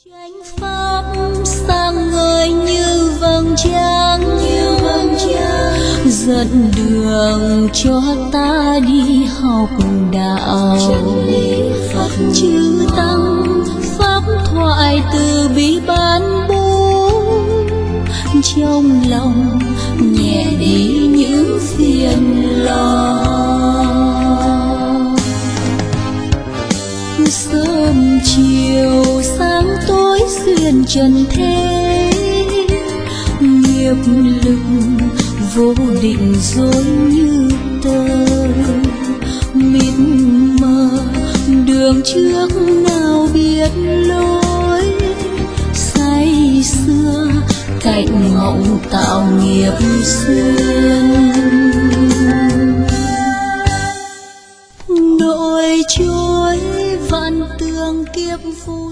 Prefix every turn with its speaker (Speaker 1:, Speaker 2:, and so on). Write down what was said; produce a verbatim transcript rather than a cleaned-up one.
Speaker 1: Chánh pháp sáng ngời như vầng trăng, như vầng trăng dẫn đường cho ta đi học đạo. Chư tăng pháp thoại từ bi ban bố, trong lòng nhẹ đi những phiền lo. Sớm chiều sáng tối xuyên trần thế, nghiệp lực vô định dối như tơ. Mịt mờ đường trước nào biết lối, say xưa cảnh mộng tạo nghiệp xuyên. Nỗi trôi vạn tường kiếp phù